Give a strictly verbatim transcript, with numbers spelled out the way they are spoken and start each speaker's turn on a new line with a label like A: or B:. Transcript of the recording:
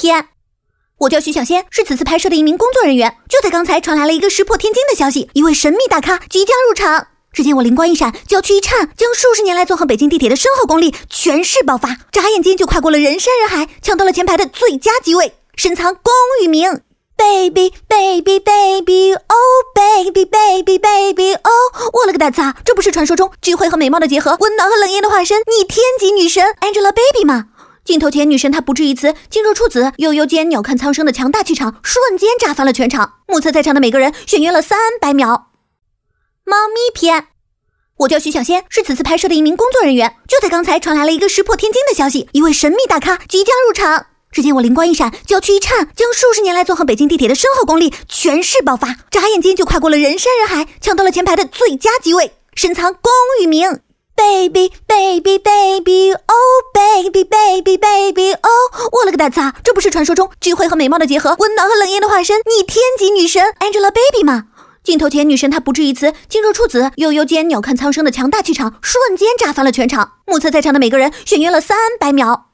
A: 篇。我叫徐小仙，是此次拍摄的一名工作人员。就在刚才传来了一个石破天惊的消息，一位神秘大咖即将入场。只见我灵光一闪，娇躯一颤，将数十年来纵横北京地铁的深厚功力全势爆发，眨眼间就跨过了人山人海，抢到了前排的最佳机位，深藏功与名。Baby baby baby oh baby baby baby oh， 我了个大擦，这不是传说中智慧和美貌的结合，温暖和冷艳的化身，逆天级女神 Angelababy 吗？镜头前女神她不止一词，静若处子，悠悠间鸟瞰苍生的强大气场瞬间炸翻了全场，目测在场的每个人眩晕了三百秒。猫咪篇。我叫徐小仙，是此次拍摄的一名工作人员。就在刚才传来了一个石破天惊的消息，一位神秘大咖即将入场。只见我灵光一闪，娇躯一颤，将数十年来纵横北京地铁的深厚功力全势爆发，眨眼间就跨过了人山人海，抢到了前排的最佳机位，深藏功与名。Baby baby baby oh baby baby baby oh， 我了个大擦，这不是传说中智慧和美貌的结合，温暖和冷艳的化身，逆天级女神 Angelababy 吗？镜头前女神她不止一词，静若处子，悠悠间鸟瞰苍生的强大气场瞬间炸翻了全场，目测在场的每个人眩晕了三百秒。